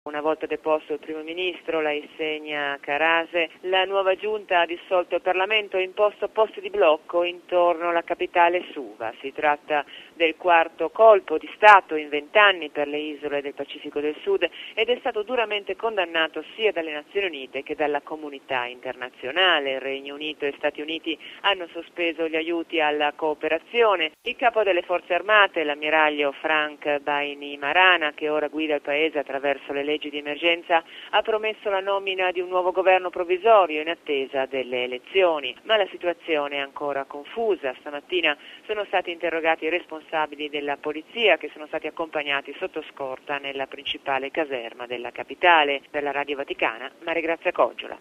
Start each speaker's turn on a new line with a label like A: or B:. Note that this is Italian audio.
A: Una volta deposto il primo ministro, la insegna Carase, la nuova giunta ha dissolto il Parlamento e imposto posti di blocco intorno alla capitale Suva. Si tratta del quarto colpo di Stato in 20 anni per le isole del Pacifico del Sud ed è stato duramente condannato sia dalle Nazioni Unite che dalla comunità internazionale. Il Regno Unito e Stati Uniti hanno sospeso gli aiuti alla cooperazione. Il capo delle forze armate, l'ammiraglio Frank Bainimarana, che ora guida il paese attraverso le leggi di emergenza, ha promesso la nomina di un nuovo governo provvisorio in attesa delle elezioni, ma la situazione è ancora confusa. Stamattina sono stati interrogati i responsabili della polizia che sono stati accompagnati sotto scorta nella principale caserma della capitale. Per la Radio Vaticana, Maria Grazia Coggiola.